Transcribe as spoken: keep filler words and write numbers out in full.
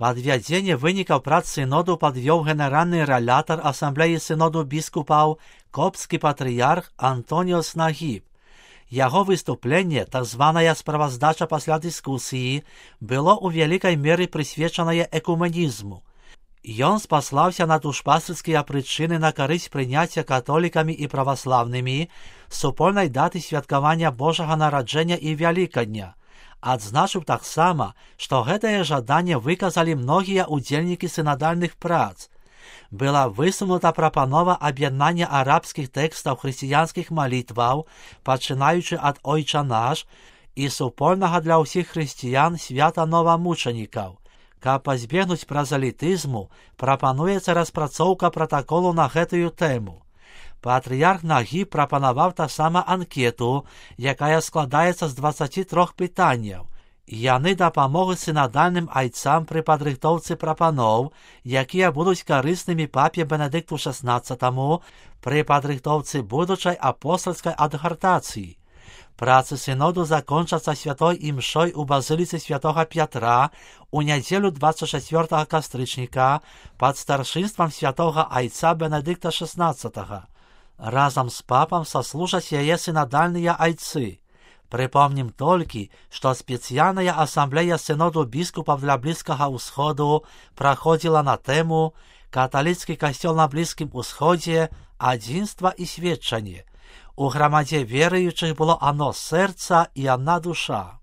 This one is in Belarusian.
Падвядзенне вынікаў прац сыноду падвёў генеральны рэлятар асамблеі сыноду біскупаў копцкі патрыярх Антоніос Нагіб. Яго выступленне, так званая справаздача пасля дыскусіі, было ў вялікай меры прысвечанае экуменізму. Ён спаслаўся на душпастерскія прычыны на карысць прыняцця католікамі і праваслаўнымі супольнай даты святкавання Божага нараджэння і Вялікадня. Адзначыў таксама, што гэтае жаданне выказалі многія ўдзельнікі сынадальных прац. Была высунута прапанова аб'яднання арабскіх тэкстаў хрысціянскіх малітваў, пачынаючы ад «Ойча наш» і супольнага для ўсіх хрысціян свята новамучанікаў. Каб пазбегнуць празалітызму, прапануецца распрацоўка пратаколу на гэтую тэму. Патрыярх Нагіб прапанаваў таксама анкету, якая складаецца з дваццаці трох пытанняў. Яны дапамогуць сынадальным айцам пры падрыхтоўцы прапаноў, якія будуць карыснымі папе Бенедыкту шаснаццатаму пры падрыхтоўцы будучай апостальскай адгартацыі. Працы сыноду закончацца святой імшой у базыліцы святога Пятра у нядзелю дваццаць чацвёртага кастрычніка пад старшынствам святога айца Бенедыкта шаснаццатага. Разам з папам саслужаць яе сынадальныя айцы. Прыпомнім толькі, што спецыяльная асамблея сыноду біскупаў для Блізкага ўсходу праходзіла на тэму «Каталіцкі касцёл на Блізкім усходзе, адзінства і сведчанне». У грамадзе веруючых было адно сэрца і адна душа.